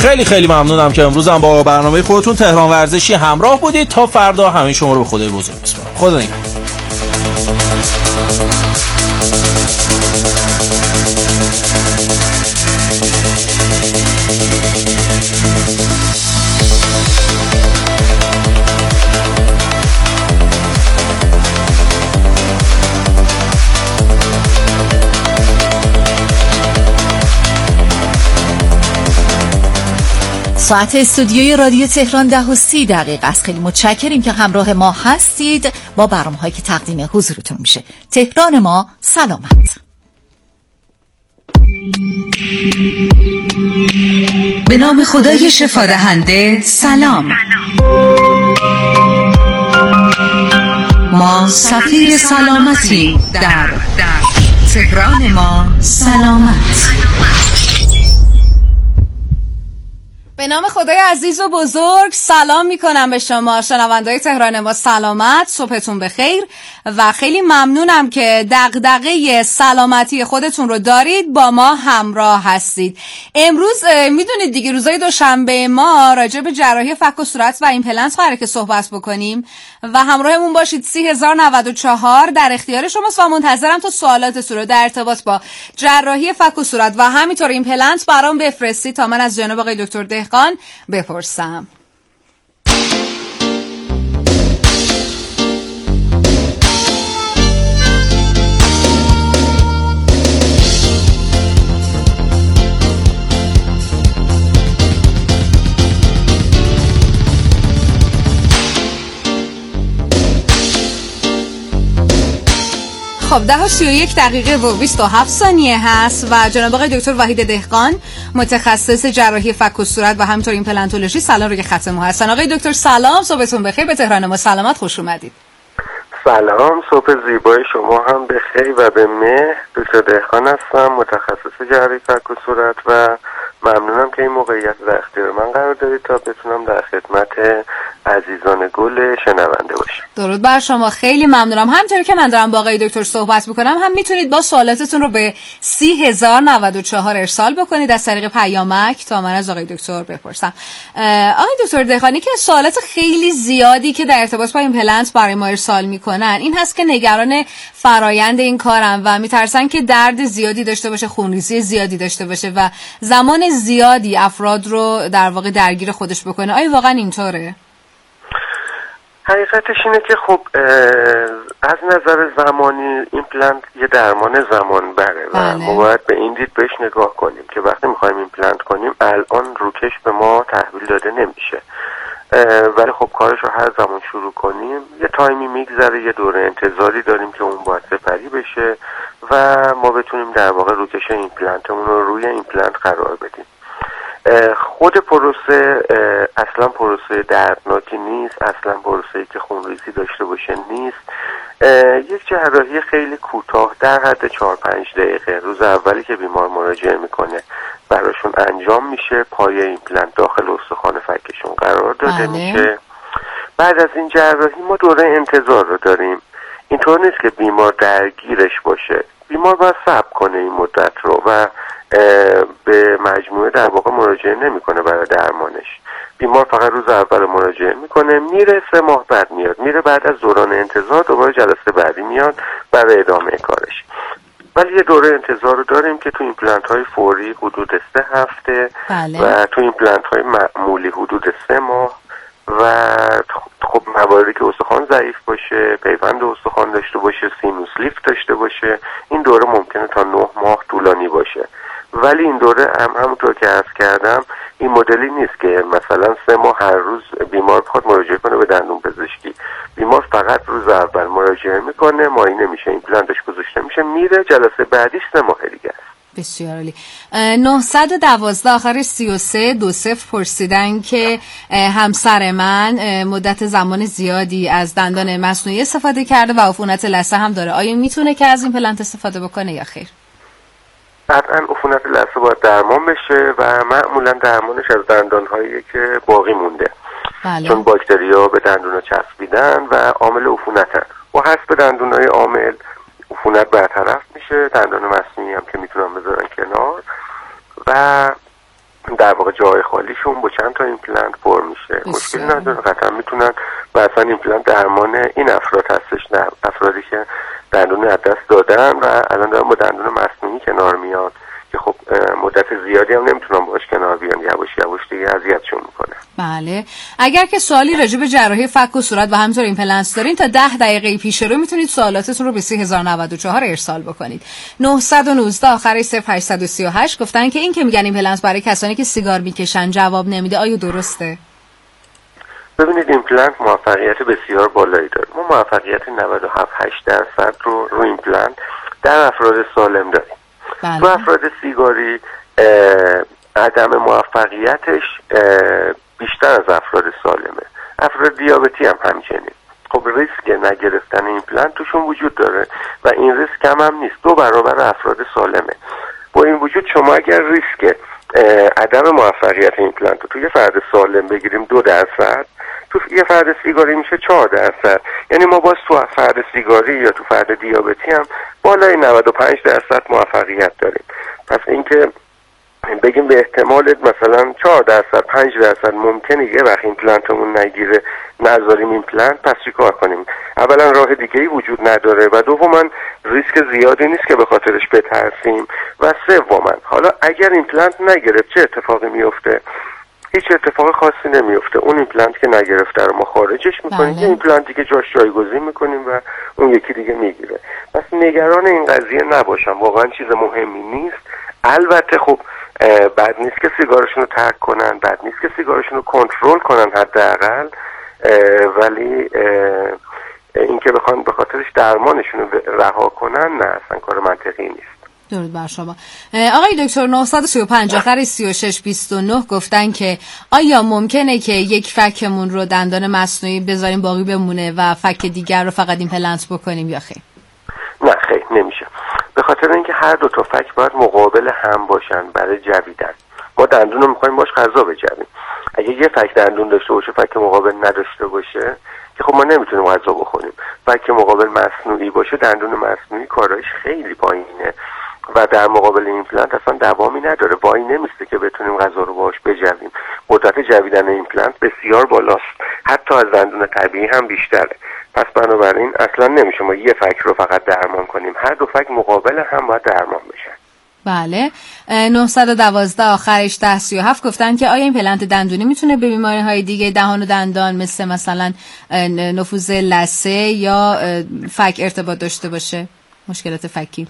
خیلی خیلی ممنونم که امروز هم با برنامه خودتون تهران ورزشی همراه بودید. تا فردا همه شما رو به خدای بزرگ میسپارم. خدا نگهدار. ساعت استودیوی رادیو تهران 10:30 است. خیلی متشکریم که همراه ما هستید با برنامه‌هایی که تقدیم حضورتون میشه. تهران ما سلامت. به نام خدای شفادهنده سلام. ما سفیر سلامتی در تهران ما سلامت. به نام خدای عزیز و بزرگ سلام میکنم به شما شنونده‌های تهران ما سلامت. صبحتون بخیر و خیلی ممنونم که دغدغه سلامتی خودتون رو دارید، با ما همراه هستید. امروز میدونید دیگه روزای دوشنبه ما راجع به جراحی فک و صورت و ایمپلنت قراره که صحبت بکنیم و همراهمون باشید. 30,094 در اختیار شماست و منتظرم تا سوالاتتون رو در ارتباط با جراحی فک و صورت و همینطور ایمپلنت برام بفرستید تا من از جناب آقای دکتر دهقان بپرسم. خب 10:31 و 27 ثانیه هست و جناب آقای دکتر وحید دهقان متخصص جراحی فک و صورت و همینطور ایمپلنتولوژی سلام روی خط ما هستن. آقای دکتر سلام، صبحتون بخیر. به تهران ما سلامت خوش اومدید. سلام، صبح زیبای شما هم بخیر و به مهر. دکتر دهقان هستم، متخصص جراحی فک و صورت و ممنونم که این موقعیت در اختیار من قرار دارید تا بتونم در خدمت عزیزان گل شنونده باشم. درود بر شما، خیلی ممنونم. همونطوری که من دارم با آقای دکتر صحبت میکنم هم میتونید با سوالاتتون رو به 30,094 ارسال بکنید از طریق پیامک تا من از آقای دکتر بپرسم. آقای دکتر دهقانی که سوالات خیلی زیادی که در ارتباط با ایمپلنت برای ما ارسال میکنن این هست که نگران فرایند این کارن و میترسن که درد زیادی داشته باشه، خونریزی زیادی داشته باشه و زمان زیادی افراد رو در واقع درگیر خودش بکنه. آیا واقعا اینطوره؟ حقیقتش اینه که خب از نظر زمانی ایمپلنت یه درمان زمان بره و ما باید به این دید بهش نگاه کنیم که وقتی میخوایم ایمپلنت کنیم الان روکش به ما تحویل داده نمیشه، ولی خب کارش رو هر زمان شروع کنیم یه تایمی میگذره، یه دوره انتظاری داریم که اون باید سپری بشه و ما بتونیم در واقع روکش ایمپلنتمون رو روی ایمپلنت قرار بدیم. خود پروسه اصلا پروسه دردناکی نیست، اصلا پروسه‌ای که خونریزی داشته باشه نیست. یک جراحی خیلی کوتاه در حد 4-5 دقیقه روز اولی که بیمار مراجعه میکنه براشون انجام میشه. پایه ایمپلنت داخل استخوان فکشون قرار داده میشه. بعد از این جراحی ما دوره انتظار رو داریم. اینطور نیست که بیمار درگیرش باشه، بیمار باید صبر کنه این مدت رو و به مجموعه در واقع مراجعه نمیکنه برای درمانش. بیمار فقط روز اول مراجعه میکنه، میره 3 ماه بعد میاد، میره بعد از دوران انتظار دوباره جلسه بعدی میاد برای ادامه کارش. ولی یه دوره انتظار رو داریم که تو ایمپلنت های فوری حدود 3 هفته و تو ایمپلنت های معمولی حدود 3 ماه و خب مواردی که استخوان ضعیف باشه، پیوند استخوان داشته باشه، سینوس لیفت داشته باشه، این دوره ممکنه تا 9 ماه طولانی باشه. ولی این دوره همونطور که عرض کردم این مدلی نیست که مثلا 3 ماه هر روز بیمار بخواد مراجعه کنه به دندون پزشکی. بیمار فقط روز اول مراجعه میکنه، معاینه میشه، ایمپلنتش گذاشته میشه، میره جلسه بعدیش 3 ماه دیگه است. بسیار عالی. 912 آخر 3320 پرسیدن که همسر من مدت زمان زیادی از دندان مصنوعی استفاده کرده و عفونت لثه هم داره، آیا میتونه که از این ایمپلنت استفاده بکنه یا خیر؟ قطعا عفونت لثه باید درمان بشه و معمولا درمانش از دندانهایی که باقی مونده. چون باکتریا به دندونا چسبیدن و عامل عفونتن و حذف دندونای عامل عفونت برطرف میشه. دندان مصنوعی هم که میتونن بذارن کنار و در واقع جای خالیشون با چند تا ایمپلنت پر میشه. مشکلی نداره، قطعا میتونن. مثلا ایمپلنت درمان این افراد هستش، نه افرادی که دندون از دست دادن و الان دارن با دندون مصنوعی کنار میان که خب مدت زیادی هم نمیتونن باش کنار بیان، یواش یواش دیگه اذیتشون میکنه. بله. اگر که سوالی راجع به جراحی فک و صورت و همینطور ایمپلنتس دارین تا 10 دقیقه پیش رو میتونید سوالاتتون رو به 3094 ارسال بکنید. 919 آخر 0838 گفتن که این که میگن ایمپلنت برای کسانی که سیگار میکشن جواب نمیده، آیا درسته؟ ببینید ایمپلنت موفقیت بسیار بالایی داره. ما موفقیت 97-8% رو ایمپلنت در افراد سالم داریم. بله. تو افراد سیگاری عدم موفقیتش بیشتر از افراد سالمه. افراد دیابتی هم همچنین. خب ریسک نگرفتن ایمپلنت توشون وجود داره و این ریسک کم هم نیست، 2 برابر افراد سالمه. با این وجود شما اگر ریسک عدم موفقیت ایمپلنت رو توی یه فرد سالم بگیریم 2%، تو یه فرد سیگاری میشه 4%. یعنی ما باز تو فرد سیگاری یا تو فرد دیابتی هم بالای 95% موفقیت داریم. پس اینکه بگیم به احتمال مثلا 4% 5% ممکنه یه وقت ایمپلنتمون نگیره نذاریم ایمپلنت، پس چی کار کنیم؟ اولا راه دیگه‌ای وجود نداره و دوما ریسک زیادی نیست که به خاطرش بترسیم و سوما حالا اگر ایمپلنت نگرفت چه اتفاقی میفته؟ هیچ اتفاق خاصی نمیفته. اون ایمپلنت که نگرفته رو ما خارجش میکنیم، یه ایمپلنتی که جاش جایگزین میکنیم و اون یکی دیگه میگیره. پس نگران این قضیه نباشم، واقعا چیز مهمی نیست. البته خب بد نیست که سیگارشون رو ترک کنن، بد نیست که سیگارشون رو کنترل کنن حداقل، ولی اینکه بخوان به خاطرش درمانشون رو رها کنن نه، اصلا کار منطقی نیست. درود بر شما. آقای دکتر 935 آخر 3629 گفتن که آیا ممکنه که یک فکمون رو دندان مصنوعی بذاریم باقی بمونه و فک دیگر رو فقط ایمپلنت بکنیم یا خیر؟ نه خیر نمیشه، به خاطر اینکه هر دو تا فک باید مقابل هم باشن برای جویدن. ما دندون رو میخوایم باش غذا بجویم. اگه یه فک دندون داشته باشه فک مقابل نداشته باشه که خب ما نمیتونیم غذا بخوریم. فک مقابل مصنوعی باشه دندون مصنوعی کارایش خیلی پایینه و در مقابل ایمپلنت اصلا دوامی نداره، وای نمیسته که بتونیم غذا رو باهاش بجویم. قدرت جویدن ایمپلنت بسیار بالاست، حتی از دندون طبیعی هم بیشتره. پس بنابراین اصلا نمیشه ما یه فک رو فقط درمان کنیم، هر دو فک مقابل هم باید درمان بشن. بله. 912 آخرش 1037 گفتن که آیا ایمپلنت دندونی میتونه به بیماری‌های دیگه دهان و دندان مثلا نفوذ لثه یا فک ارتباط داشته باشه؟ مشکلات فکی؟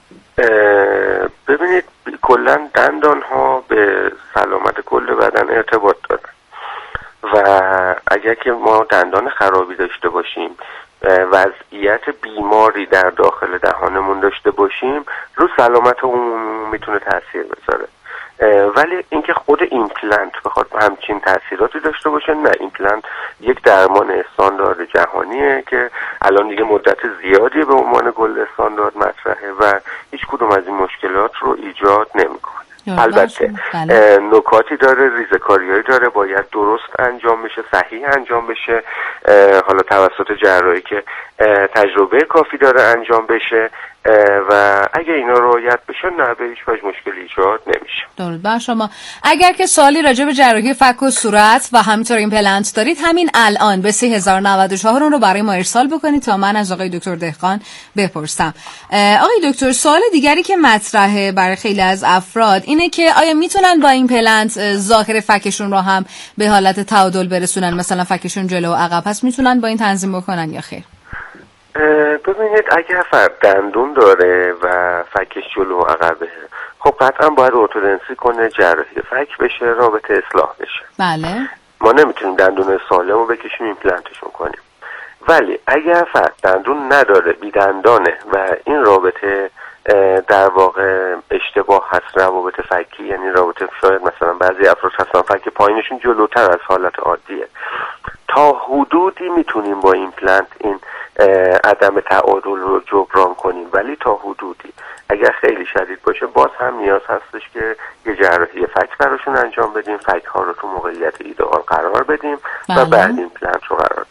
ببینید کلا دندان ها به سلامت کل بدن ارتباط دارن و اگر که ما دندان خرابی داشته باشیم، وضعیت بیماری در داخل دهانمون داشته باشیم، رو سلامت عمومی میتونه تاثیر بذاره. ولی اینکه خود ایمپلنت بخواد همچین تاثیراتی داشته باشه نه. ایمپلنت یک درمان استاندارد جهانیه که الان دیگه مدت زیادی به عنوان گلد استاندارد مطرحه و هیچ کدوم از این مشکلات رو ایجاد نمیکنه. البته نکاتی داره، ریزکاریایی داره، باید درست انجام بشه، صحیح انجام بشه، حالا توسط جراحی که تجربه کافی داره انجام بشه و اگه اینا رعایت بشه نه به هیچ وجه مشکلی ایجاد نمیشه. درود بر شما. اگر که سوالی راجع به جراحی فک و صورت و همینطور ایمپلنت دارید همین الان به 3094 رو برای ما ارسال بکنید تا من از آقای دکتر دهقان بپرسم. آقای دکتر سوال دیگری که مطرحه برای خیلی از افراد اینه که آیا میتونن با ایمپلنت ظاهر فکشون رو هم به حالت تعادل برسونن، مثلا فکشون جلو و عقب هست میتونن با این تنظیم بکنن یا خیر؟ ببینید اگر فرد دندون داره و فکش جلو و عقبه خب قطعا باید ارتودنسی کنه، جراحی فک بشه، رابطه اصلاح بشه. بله. ما نمیتونیم دندون سالم رو بکشیم ایمپلنتشون کنیم. ولی اگر فرد دندون نداره، بی دندانه و این رابطه در واقع اشتباه هست، روابط فکی، یعنی رابطه شاید مثلا بعضی افراد هستن فک پایینشون جلوتر از حالت عادیه، تا حدودی میتونیم با ایمپلنت این عدم تعادل رو جبران کنیم، ولی تا حدودی. اگر خیلی شدید باشه باز هم نیاز هستش که یه جراحی فک براشون انجام بدیم، فک ها رو تو موقعیت ایدئال قرار بدیم و بعد ایمپلنت رو قرار بدیم.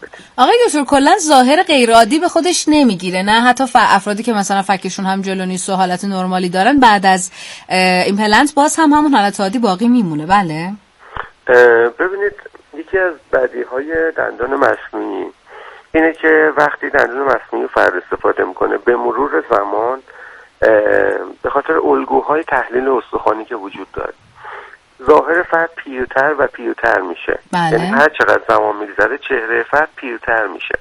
بدیم. آقای دکتر کلا ظاهر غیر عادی به خودش نمیگیره، نه حتی افرادی که مثلا فکشون هم جلو نیست و حالت نرمالی دارن بعد از ایمپلنت باز هم همون حالت عادی باقی میمونه؟ بله. ببینید یکی از بدیهای دندان مصنوعی اینه که وقتی دندان مصنوعی فرد استفاده میکنه به مرور زمان به خاطر الگوهای تحلیل استخوانی که وجود داره ظاهر فرد پیرتر و پیرتر میشه. یعنی هر چقدر زمان میگذره چهره فرد پیرتر میشه.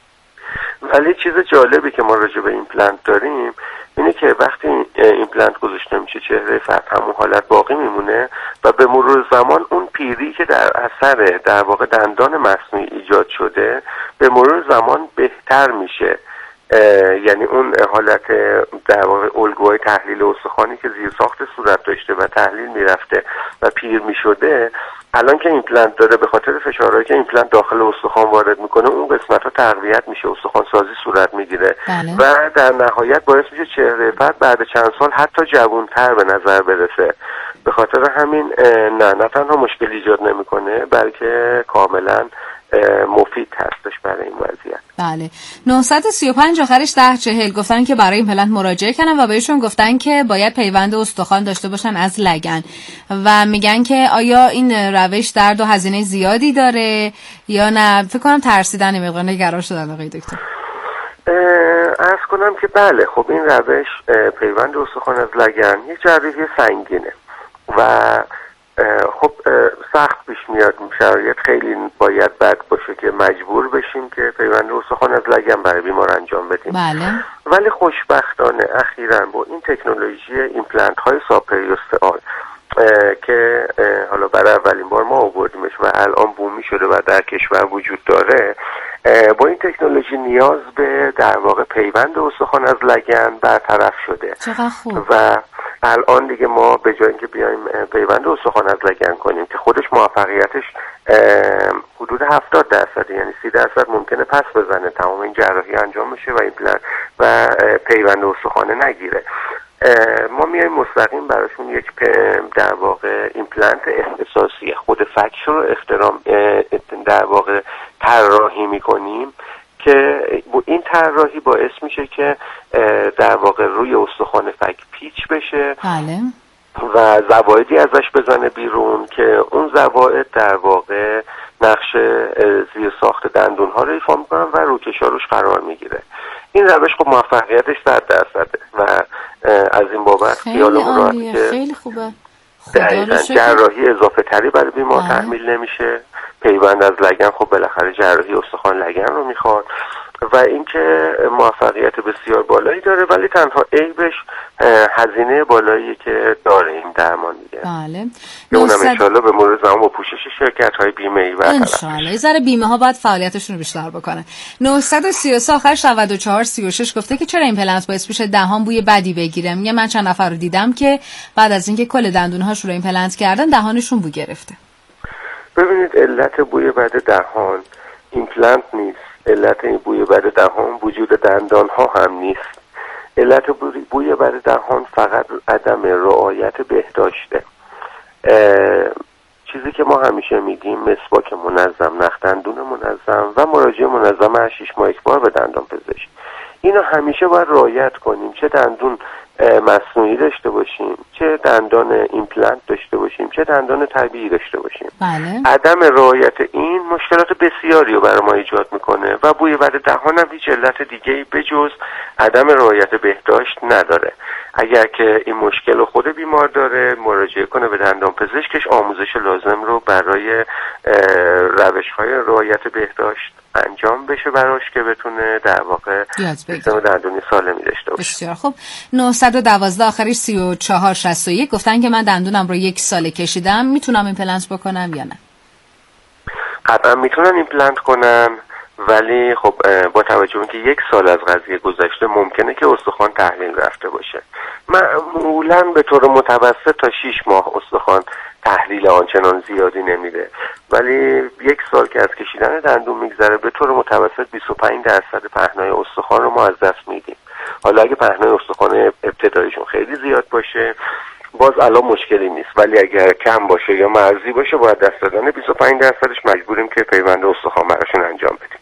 ولی چیز جالبی که ما راجع به ایمپلنت داریم اینه که وقتی ایمپلنت گذاشته میشه چهره فرد همون حالت باقی میمونه و به مرور زمان اون پیری که در اثر در واقع دندان مصنوعی ایجاد شده به مرور زمان بهتر میشه. یعنی اون حالت در واقع الگوهای تحلیل استخوانی که زیر ساخت صورت داشته و تحلیل میرفته و پیر میشده الان که ایمپلنت داره به خاطر فشارهایی که ایمپلنت داخل استخوان وارد میکنه اون قسمت ها تقویت میشه، استخوان سازی صورت میگیره و در نهایت باعث میشه چهره فرد بعد چند سال حتی جوانتر به نظر برسه. به خاطر همین نه تنها مشکل ایجاد نمیکنه بلکه کاملا مفید هستش برای این وضعیت. بله. 935 آخرش 1040 گفتن که برای ایمپلنت مراجعه کردن و بهشون گفتن که باید پیوند استخوان داشته باشن از لگن و میگن که آیا این روش درد و هزینه زیادی داره یا نه؟ فکر کنم ترسیدن مقدار نگران شدن آقای دکتر. عرض کنم که بله خب این روش پیوند استخوان از لگن یک جراحی سنگینه و خب سخت پیش میاد، شرایط خیلی باید بد باشه که مجبور بشیم که پیوند استخوان از لگن برای بیمار انجام بدیم. بله. ولی خوشبختانه اخیراً با این تکنولوژی ایمپلنت های سابپریوستئال که حالا برای اولین بار ما آوردیمش و الان بومی شده و در کشور وجود داره، با این تکنولوژی نیاز به در واقع پیوند استخوان از لگن برطرف شده. چقدر خوب. و الان دیگه ما به جای اینکه بیایم پیوند استخوان از لگن کنیم که خودش موفقیتش حدود 70%، یعنی 30% ممکنه پس بزنه تمام این جراحی انجام بشه و ایمپلنت و پیوند استخوان نگیره، ما میایم مستقیم براشون یک در واقع ایمپلنت اختصاصی خود فک رو در واقع طراحی میکنیم که این طراحی باعث میشه که در واقع روی استخوان فک پیچ بشه. بله. و زوایدی ازش بزنه بیرون که اون زواید در واقع نقش زیر ساخت دندون ها رو ایفا میکنن و روکشا روش قرار میگیره. این روش خب موفقیتش 100% و از این بابت خیالمون راحته که خیلی خوبه. دقیقاً جراحی اضافه تری برای بیمار تحمیل نمیشه. پیوند از لگن خب بالاخره جراحی استخوان لگن رو میخواد و اینکه موفقیت بسیار بالایی داره، ولی تنها عیبش هزینه بالایی که داره این درمان دیگه. بله. اونم انشالله به مرور زمان با پوشش شرکت‌های بیمه‌ای و انشالله یه ذره بیمه ها باید فعالیتشون رو بیشتر بکنن. 933 آخرش 9436 گفته که چرا ایمپلنت باعث میشه دهان بوی بدی بگیره؟ میگه من چند نفر رو دیدم که بعد از اینکه کل دندون‌هاشون رو ایمپلنت کردن دهانشون بو گرفته. ببینید علت بوی بد دهان ایمپلنت نیست، علت این بوی بد دهان وجود دندان ها هم نیست. علت بوی بد دهان فقط عدم رعایت بهداشته. چیزی که ما همیشه میگیم مسواک منظم، نخ دندون منظم و مراجعه منظم هر 6 ماه یک بار به دندان پزشک. اینا همیشه باید رعایت کنیم، چه دندون مصنوعی داشته باشیم، چه دندان ایمپلنت داشته باشیم، چه دندان طبیعی داشته باشیم. بله. عدم رعایت این مشکلات بسیاری رو برای ما ایجاد میکنه و بوی بد دهان هم هیچ علت دیگه‌ای بجز عدم رعایت بهداشت نداره. اگر که این مشکل رو خود بیمار داره مراجعه کنه به دندان پزشکش، آموزش لازم رو برای روش‌های رعایت بهداشت انجام بشه براش که بتونه در واقع سیستم دندونی سالمی داشته باشه. بسیار خوب. 912 آخرش 3461 گفتن که من دندونم رو 1 سال کشیدم، میتونم ایمپلنت بکنم یا نه؟ قطعا میتونن ایمپلنت کنن، ولی خب با توجه به اینکه 1 سال از قضیه گذشته ممکنه که استخوان تحلیل رفته باشه. معمولا به طور متوسط تا 6 ماه استخوان تحلیل آنچنان زیادی نمیده، ولی 1 سال که از کشیدن دندون میگذره به طور متوسط 25% پهنای استخوان رو ما از دست میدیم. حالا اگه پهنای استخوان ابتداییشون خیلی زیاد باشه باز الان مشکلی نیست، ولی اگر کم باشه یا مرزی باشه باید دست دادن 25%ش مجبوریم که پیوند استخوان براشون انجام بدیم.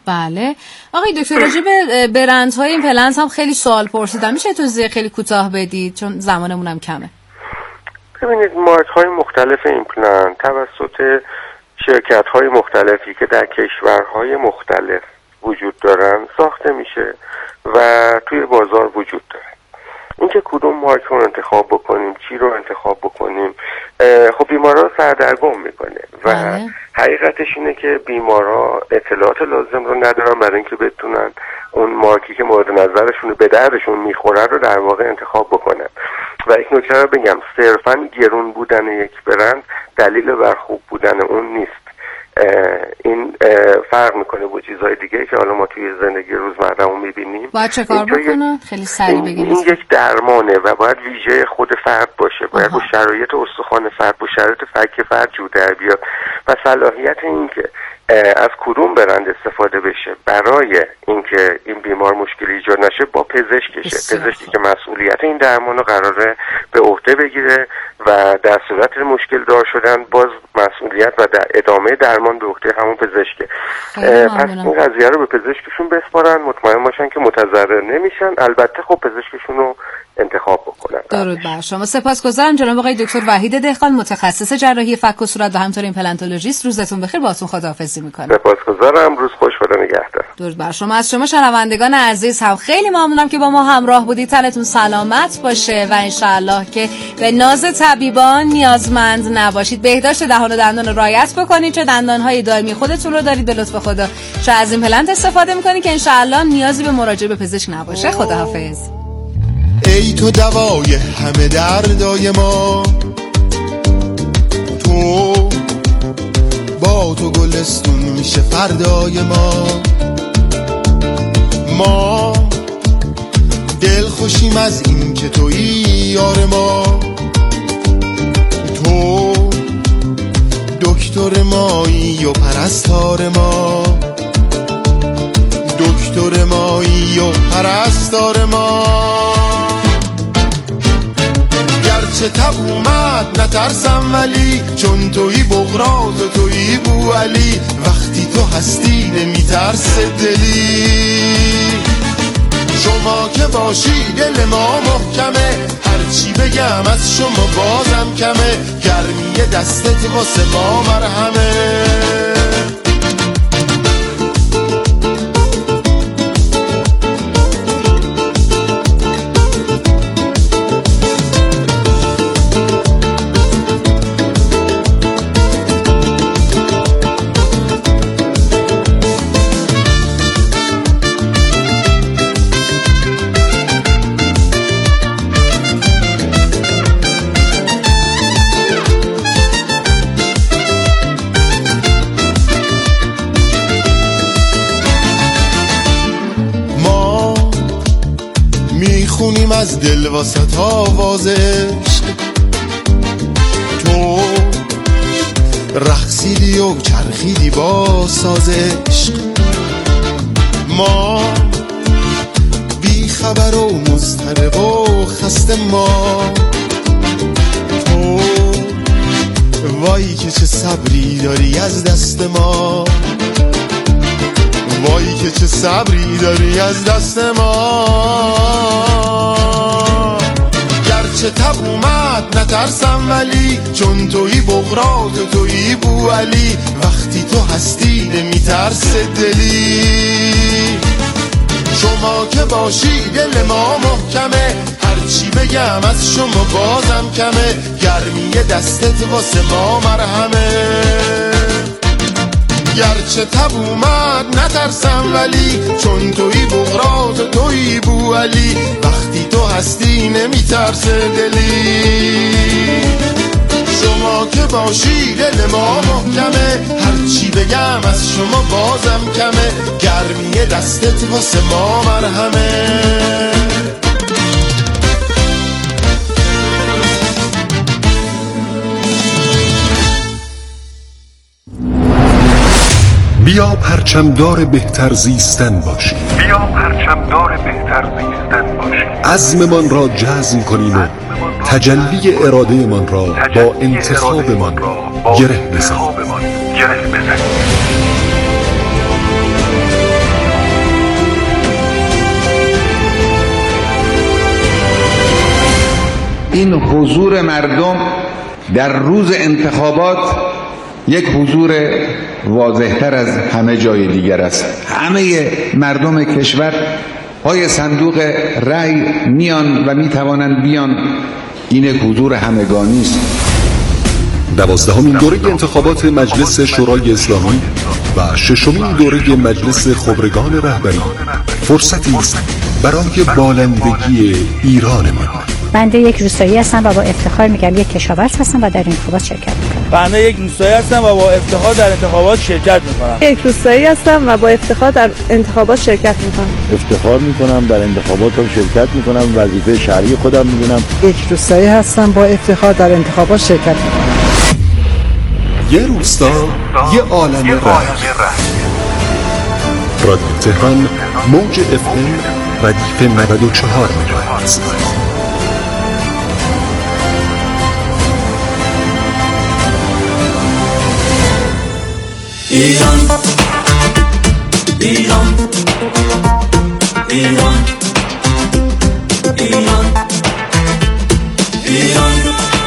بله. آقای دکتر راجع به برندهای این پلنت هم خیلی سوال پرسیدم، میشه توضیح خیلی کوتاه بدید چون زمانمون هم کمه؟ ببینید مارک‌های مختلف ایمپلنت توسط شرکت‌های مختلفی که در کشورهای مختلف وجود دارن ساخته میشه و توی بازار وجود داره. اینکه کدوم مارک رو انتخاب بکنیم، چی رو انتخاب بکنیم، خب بیمارا رو سردرگم میکنه و حقیقتش اینه که بیمارا اطلاعات لازم رو ندارن برای اینکه بتونن اون مارکی که مورد نظرشون به دردشون میخوره رو در واقع انتخاب بکنن. و یک نکته رو بگم، صرفاً گرون بودن یک برند دلیل بر خوب بودن اون نیست. این فرق میکنه با چیزهای دیگه که حالا ما توی زندگی روزمره‌مون میبینیم. باید چه کار بکنه؟ خیلی سریع بگید. این یک درمانه و باید ویژه خود فرد باشه، باید با شرایط استخوان فرد، با شرایط فک فرد جو در بیاد و صلاحیت این که از کدوم برند استفاده بشه برای اینکه این بیمار مشکلی ایجاد نشه با پزشکشه. پزشکی که مسئولیت این درمان رو قراره به عهده بگیره و در صورت مشکل دار شدن باز مسئولیت و در ادامه درمان به عهده همون پزشکه. پس این قضیه رو به پزشکشون بسپارن، مطمئن باشن که متضرر نمیشن. البته خب پزشکشون رو انتخاب بکنن. درود بر شما. سپاسگزارم جناب آقای دکتر وحید دهقان، متخصص جراحی فک و صورت و همینطور ایمپلنتولوژیست. روزتون بخیر. باهاتون خداحافظی میکنم. سپاسگزارم. روز خوش. خدا نگهدار. درود بر شما. از شما شنوندگان عزیز هم خیلی ممنونم که با ما همراه بودید. تنتون سلامت باشه و انشالله که به ناز طبیبان نیازمند نباشید. بهداشت دهان و دندان رو رعایت بکنید. چه دندانهای دائمی خودتون رو دارید به لطف خدا، چه از ایمپلنت استفاده میکنید که انشالله نیازی به مراجعه به پزشک نباشه. خداحافظ. ای تو دوای همه دردای ما، تو با تو گلستون میشه فردای ما دل خوشیم از این که تویی یار ما، تو دکتر مایی و پرستار ما، دکتر مایی و پرستار ما. گرچه تب اومد نترسم ولی چون تویی بغراز و تویی بو علی، وقتی تو هستی نمیترس دلی. شما که باشی دل ما محکمه، هرچی بگم از شما بازم کمه، گرمی دستت واسه ما مرهمه. میخونیم از دل واسط آواز عشق، تو رقصیدی و چرخیدی با ساز عشق. ما بی خبر و مضطرب و خسته، ما تو وای که چه صبری داری از دست ما، وای که چه صبری داری از دست ما. گرچه تب اومد نترسم ولی چون تویی بغراز و تویی بو علی، وقتی تو هستی نمیترس دلی. شما که باشی دل ما محکمه، هرچی بگم از شما بازم کمه، گرمی دستت واسه ما مرهمه. گرچه تب اومد نترسم ولی چون تویی بغراز و تویی بو علی، وقتی تو هستی نمیترسه دلی. شما که باشی دل ما محکمه، هرچی بگم از شما بازم کمه، گرمی دستت واسه ما مرهمه. بیا پرچمدار بهتر زیستن باشیم، بیا پرچمدار بهتر زیستن باشیم، عزممان را جزم کنیم و تجلی ارادهمان را با انتخابمان گره بزنیم. این حضور مردم در روز انتخابات یک حضور واضح‌تر از همه جای دیگر است. همه مردم کشور پای صندوق رأی میان و میتوانند بیان. این یک حضور همگانی است. 12مین دوره انتخابات مجلس شورای اسلامی و 6مین دوره مجلس خبرگان رهبری فرصتی است برای بالندگی ایران ما. بنده یک روستایی هستم و با افتخار میگم یک کشاورز هستم و در انتخابات شرکت میکنم. بنده یک روستایی هستم و با افتخار در انتخابات شرکت میکنم. یک روستایی هستم و با افتخار در انتخابات شرکت میکنم. افتخار میکنم در انتخابات شرکت میکنم، وظیفه شهری خودم میدونم. یک روستایی هستم با افتخار در انتخابات شرکت میکنم. یه روستا یه عالم رنگ. رادیو تهران موج FM ردیف 94 مگاهرتز. ایران ایران ایران ایران ایران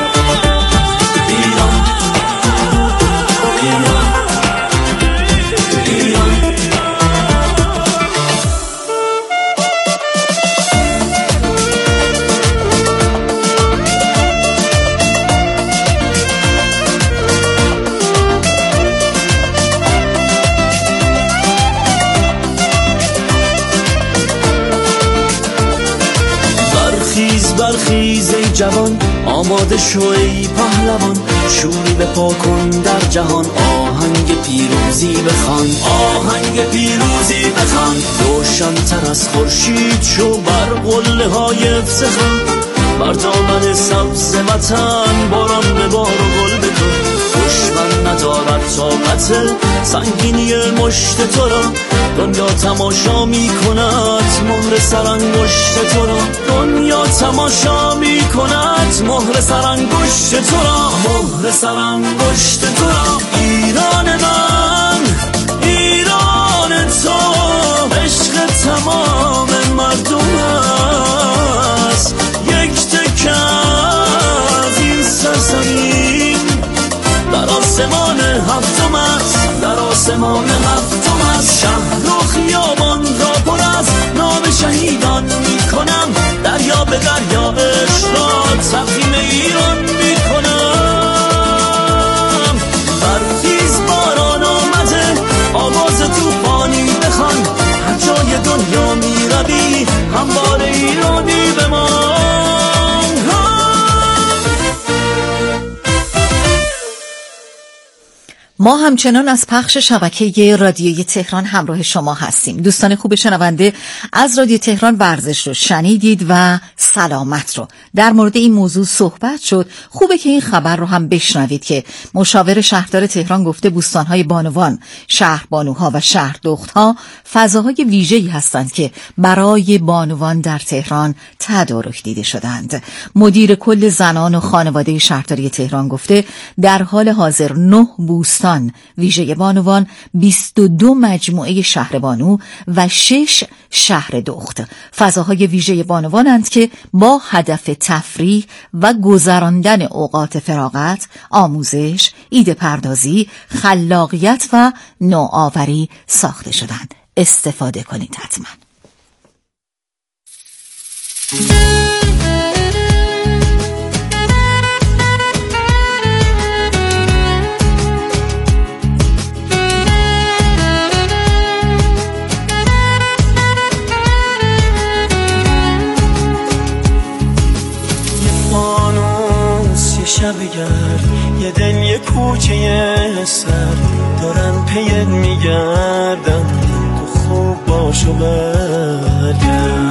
برخیز ای جوان، آماده شو ای پهلوان، شوری بپا کن در جهان، آهنگ پیروزی بخوان، آهنگ پیروزی بخوان، روشن‌تر از خورشید شو بر قله های افتخار، بر دامن سبز وطن باران ببار و گل بکن، دشمن ندارد طاقت سنگینی مشت تو را، دنیا تماشا می کند مهر سرانگشت تو را، دنیا تماشا می کند مهر سرانگشت تو را، مهر سرانگشت تو را. ایران من، ایران تو، عشق تمام مردم است، یک تکه از این سرزمین در آسمان هفتم است، در آسمان هفتم است. شهر و خیابان را پر از نام شهیدان می کنم، دریا به دریا عشق را تقدیم ایران می کنم. برخیز باران آمده، آواز توفانی بخوان، هر جای دنیا می روی هموار ایرانی بمان. ما همچنان از پخش شبکه رادیوی تهران همراه شما هستیم. دوستان خوب شنونده، از رادیو تهران ورزش رو شنیدید و سلامت رو. در مورد این موضوع صحبت شد. خوبه که این خبر رو هم بشنوید که مشاور شهردار تهران گفته بوستان‌های بانوان، شهر بانوها و شهر دختها فضاهای ویژه‌ای هستند که برای بانوان در تهران تدارک دیده شدند. مدیر کل زنان و خانواده شهرداری تهران گفته در حال حاضر 9 بوستان ویژه بانوان، 22 مجموعه شهر بانو و 6 شهر دخت فضاهای ویژه بانوانند که با هدف تفریح و گذراندن اوقات فراغت، آموزش، ایده پردازی، خلاقیت و نوآوری ساخته شدند. استفاده کنید حتما. شب گرد یه دل یه کوچه سر دارن پیت میگردن، تو خوب باش و برگرد.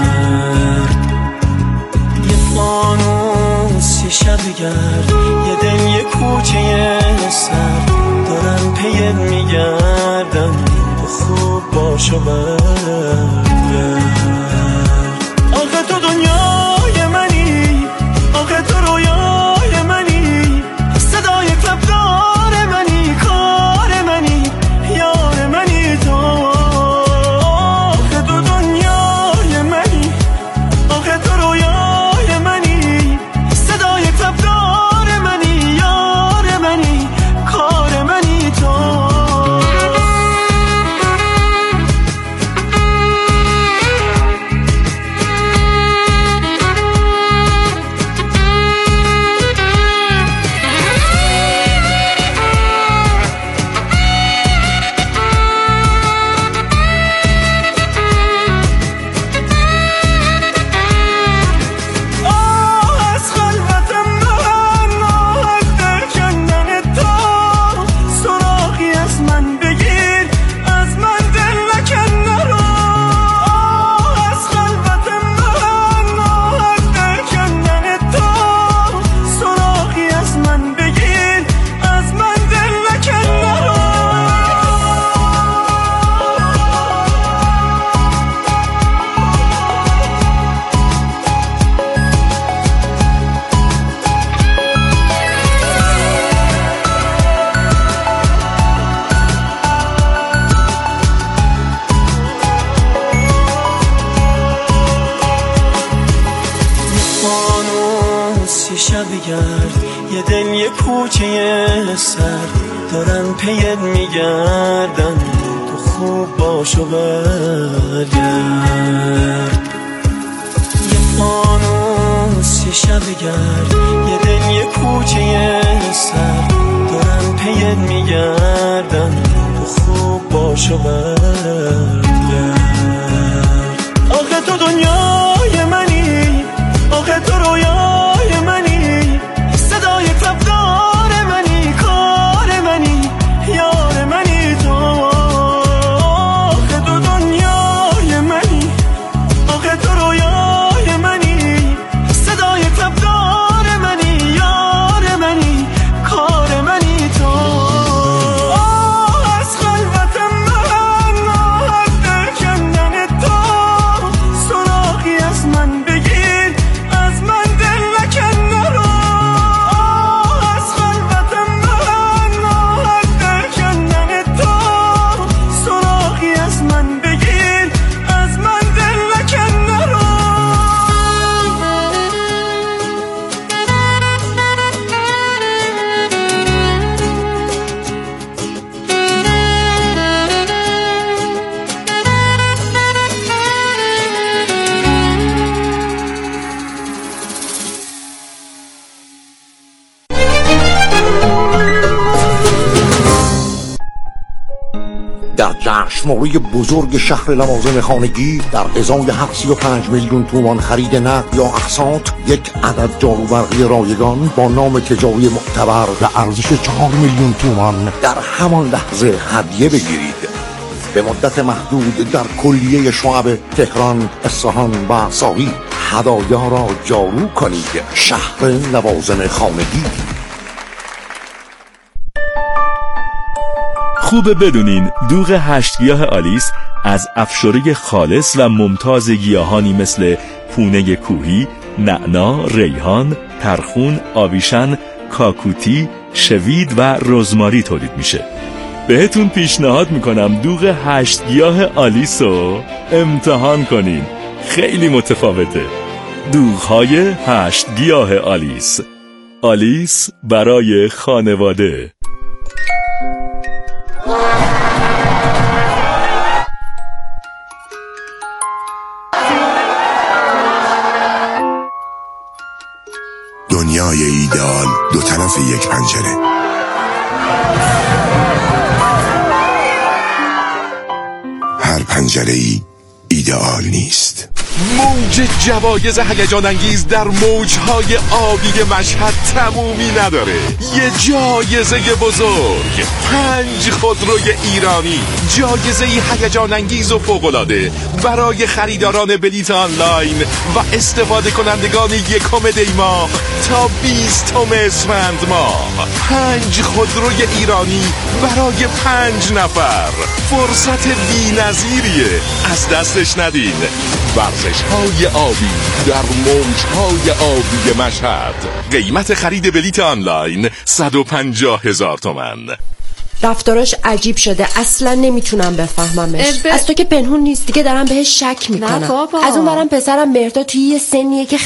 یه فانوس یه شب گرد یه دل یه کوچه سر دارن پیت میگردن، تو خوب باش و برگرد. آخه تو دنیای منی، آخه تو رویای منی، صدای کبدار منی، کار منی، یار منی تو. آخه تو دنیای منی، آخه تو رویای منی، صدای شب گرد یه دل یه کوچه سر دارن پیت میگردن تو خوب باش و برگرد یه فانوس یه شب گرد یه دل یه کوچه سر دارن پیت میگردن تو خوب باش و برگرد آخه تو دنیای منی آخه تو رویای منی صدای تبدار منی کار منی یار منی تو آخه تو دنیای منی آخه تو رویای منی صدای تبدار منی یار منی کار منی تو از خلوت من راحت کندن تو سراغی از من بگیر از من دل نکن نرو از خلوت من راحت کندن تو سراغی از من بگیر از من دل نکن نرو در جشنواره بزرگ شهر لوازم خانگی در ازای 735 میلیون تومان خرید نقد یا اقساط یک عدد جاروبرقی رایگان با نام تجاری معتبر و ارزش 4 میلیون تومان در همان لحظه هدیه بگیرید. به مدت محدود در کلیه شعب تهران، اصفهان و ساقی هدایا را جارو کنید. شهر لوازم خانگی. خوبه بدونین دوغ 8 گیاه آلیس از افشاره خالص و ممتاز گیاهانی مثل پونه کوهی، نعنا، ریحان، ترخون، آویشن، کاکوتی، شوید و رزماری تولید میشه. بهتون پیشنهاد میکنم دوغ 8 گیاه آلیس رو امتحان کنین. خیلی متفاوته. دوغ‌های 8 گیاه آلیس. آلیس برای خانواده. دنیای ایدئال دو طرف یک پنجره. هر پنجره‌ای ایدئال نیست. موج جوایز هیجان انگیز در موجهای آبی مشهد تمومی نداره. یه جایزه بزرگ، 5 خودروی ایرانی، جایزه هیجان انگیز و فوق‌العاده برای خریداران بلیت آنلاین و استفاده کنندگان 1 دی ماه تا 20 اسفند ماه. 5 خودروی ایرانی برای 5 نفر. فرصت بی‌نظیریه، از دستش ندین. ورزش‌های آبی در موج‌های آبی مشهد. قیمت خرید بلیت آنلاین 150,000 تومان. رفتاراش عجیب شده، اصلا نمیتونم بفهممش. از تو که پنهون نیست دیگه، دارم بهش شک میکنم. از اون برم پسرم مهرداد توی یه سنیه که